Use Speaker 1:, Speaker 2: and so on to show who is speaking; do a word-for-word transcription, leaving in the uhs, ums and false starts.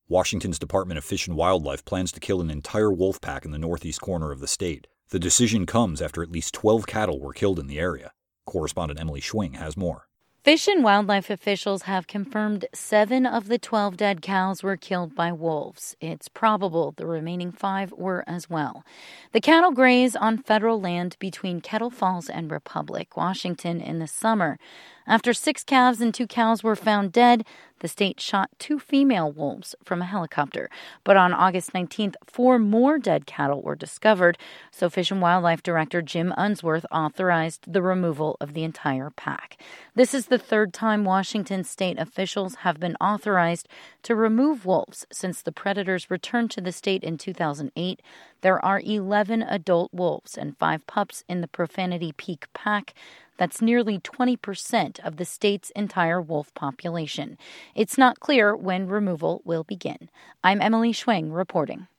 Speaker 1: Washington's Department of Fish and Wildlife plans to kill an entire wolf pack in the northeast corner of the state. The decision comes after at least twelve cattle were killed in the area. Correspondent Emily Schwing has more.
Speaker 2: Fish and wildlife officials have confirmed seven of the twelve dead cows were killed by wolves. It's probable the remaining five were as well. The cattle graze on federal land between Kettle Falls and Republic, Washington, in the summer. After six calves and two cows were found dead, the state shot two female wolves from a helicopter. But on August nineteenth, four more dead cattle were discovered, so Fish and Wildlife Director Jim Unsworth authorized the removal of the entire pack. This is the third time Washington state officials have been authorized to remove wolves since the predators returned to the state in two thousand eight. There are eleven adult wolves and five pups in the Profanity Peak pack. That's nearly twenty percent of the state's entire wolf population. It's not clear when removal will begin. I'm Emily Schwing reporting.